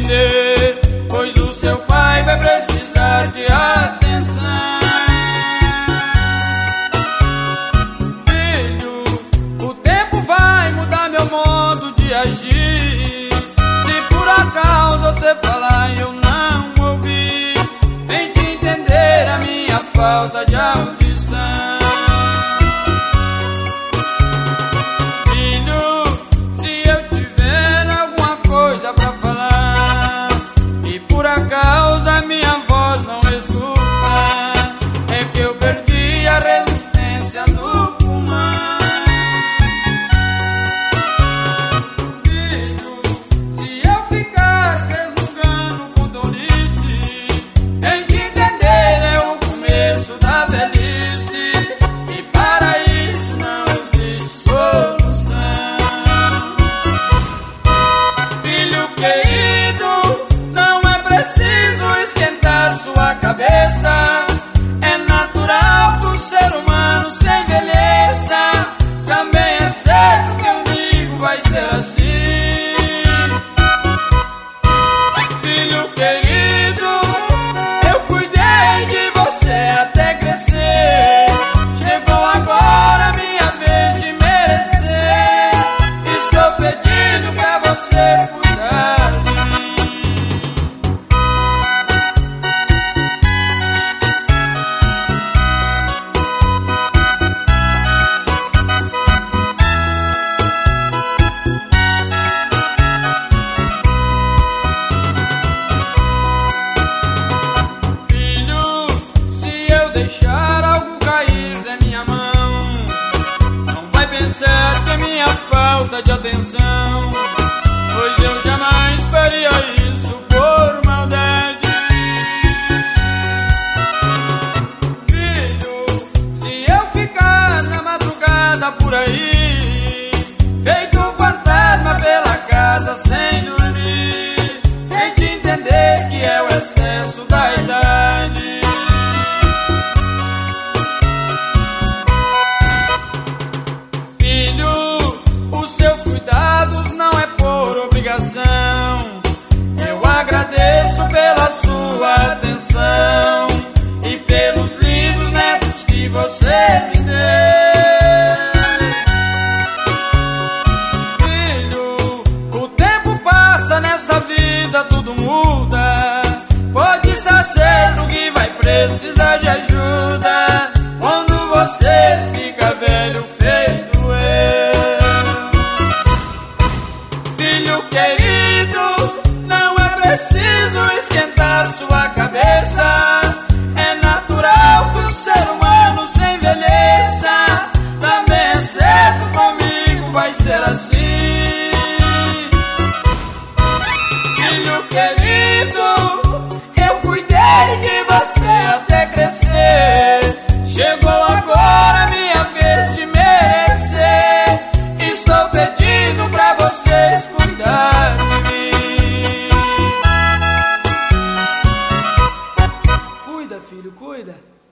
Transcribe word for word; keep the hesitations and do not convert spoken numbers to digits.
entender, pois o seu pai vai precisar de atenção. Filho, o tempo vai mudar meu modo de agir. Se por acaso você falar e eu não ouvir, tente entender a minha falta de audição. Filho, se eu tiver alguma coisa pra falar e por acaso a minha voz não escuta, é que eu perdi a resistência do pulmão. Filho, se eu ficar resmungando com tolice, tente entender, é o começo da velhice, e para isso não existe solução. Filho querido, não é preciso esquentar sua cabeça. É natural que o ser humano se envelheça. Também é certo que comigo vai ser assim. Filho querido, eu cuidei de você até crescer. Chegou agora a minha vez de merecer. Estou pedindo pra você cuidar de mim. Filho, se eu deixar algo cair da minha mão, não vai pensar que é minha falta de atenção, pois eu jamais faria isso por maldade. Filho, se eu ficar na madrugada por aí, feito um fantasma pela casa sem dormir, tente entender que é o excesso da idade. Filho, os seus cuidados não é por obrigação. Eu agradeço pela sua atenção e pelos lindos netos que você me deu. Filho, o tempo passa nessa vida, tudo muda. Pode estar certo que vai precisar de ajuda quando você fica velho feito eu. Filho querido, não é preciso esquentar sua cabeça. É natural que o ser humano se envelheça. Também é certo, comigo vai ser assim. Filho querido, eu cuidei de você até crescer. Chegou agora a minha vez de merecer. Estou pedindo pra vocês cuidar de mim. Cuida, filho, cuida.